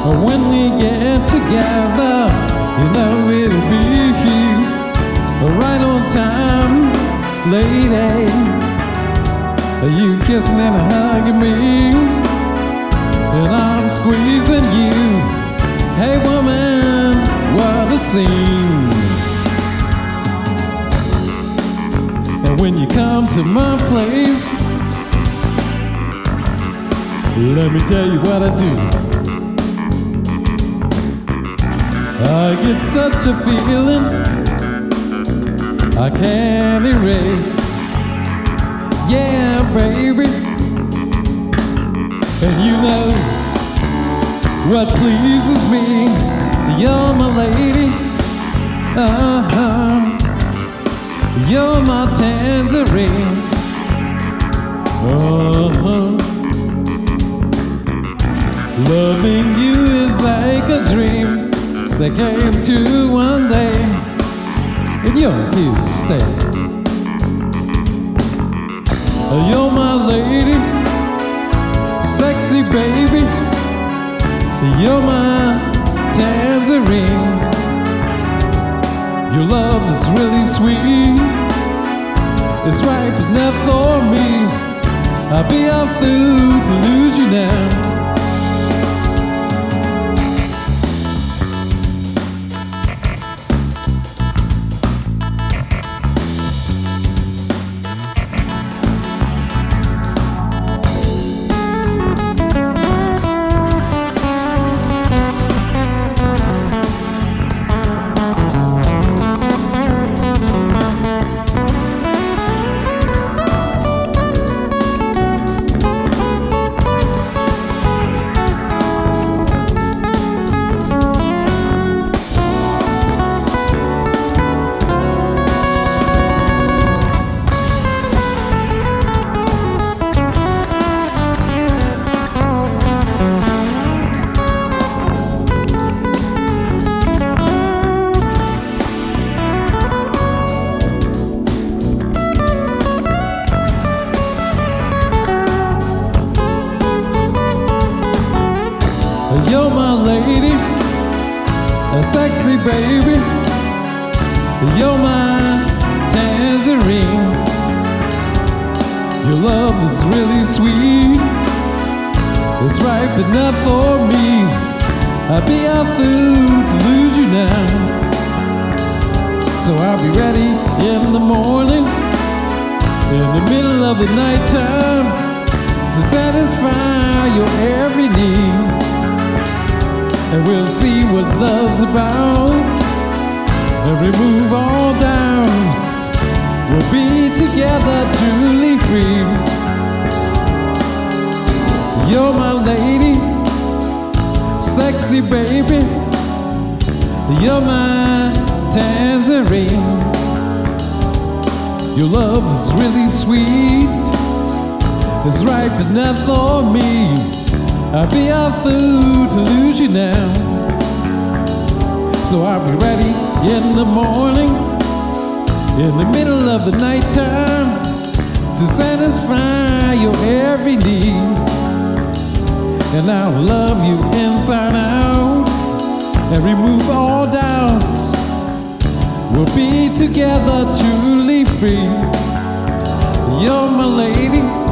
When we get together, you know it'll be right on time, lady. You kissing and hugging me, and I'm squeezing you. Hey woman, what a scene. And when you come to my place, let me tell you what I do. I get such a feeling I can't erase. Yeah, baby. And you know what pleases me. You're my lady. You're my tangerine. Loving you is like a dream that came to one day, and you're here to stay. You're my lady, sexy baby. You're my tangerine. Your love is really sweet. It's ripe enough for me. I'll be a fool to lose you now. You're my lady, a sexy baby. You're my tangerine. Your love is really sweet. It's ripe enough for me. I'd be a fool to lose you now. So I'll be ready in the morning, in the middle of the night time, to satisfy your every need. And we'll see what love's about, and remove all doubts. We'll be together truly free. You're my lady, sexy baby. You're my tangerine. Your love is really sweet. It's ripe enough for me. I'd be a fool to lose you now. So I'll be ready in the morning, in the middle of the night time, to satisfy your every need. And I'll love you inside out, and remove all doubts. We'll be together truly free. You're my lady,